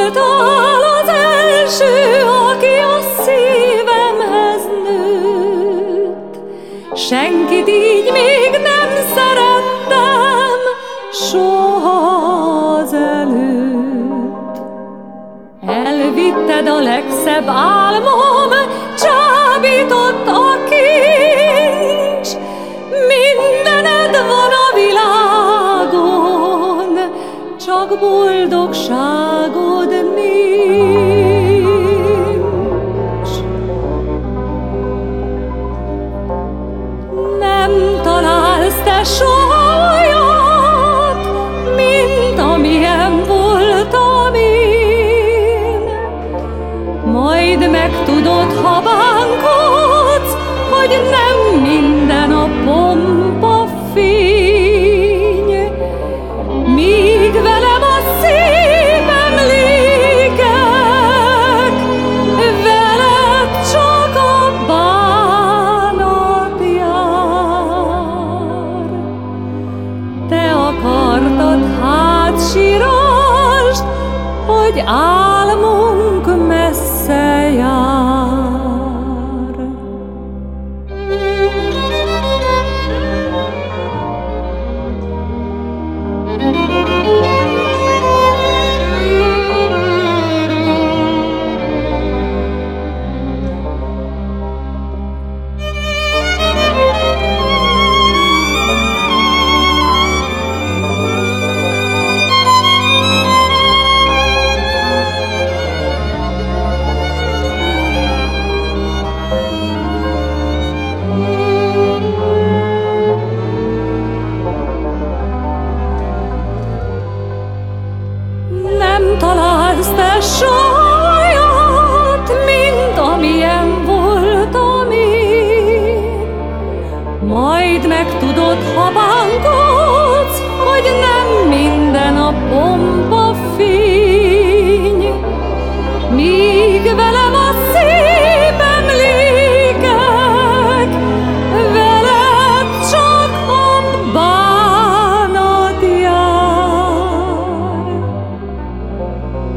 voltál az első, aki a szívemhez nőtt. Senkit így még nem szerettem soha azelőtt. Elvitted a legszebb álmom, csábított a kincs. Mindened van a világon, csak boldogságod nincs. Nem találsz te soha olyat, mint amilyen voltam én. Majd megtudod, ha bánkodsz, hogy nem minden a pompa fény. Míg velem a szép emlékek, veled csak a bánat jár. Te akartad, hát sírasd, hogy álmunk messze jár. Nem találsz te soha olyat, mint amilyen voltam én. Majd megtudod, ha bánkodsz, hogy nem minden a pompa fény. Míg velem a szép emlékek, veled csak a bánat jár.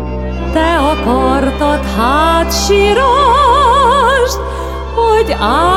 Te akartad, hát sírasd, hogy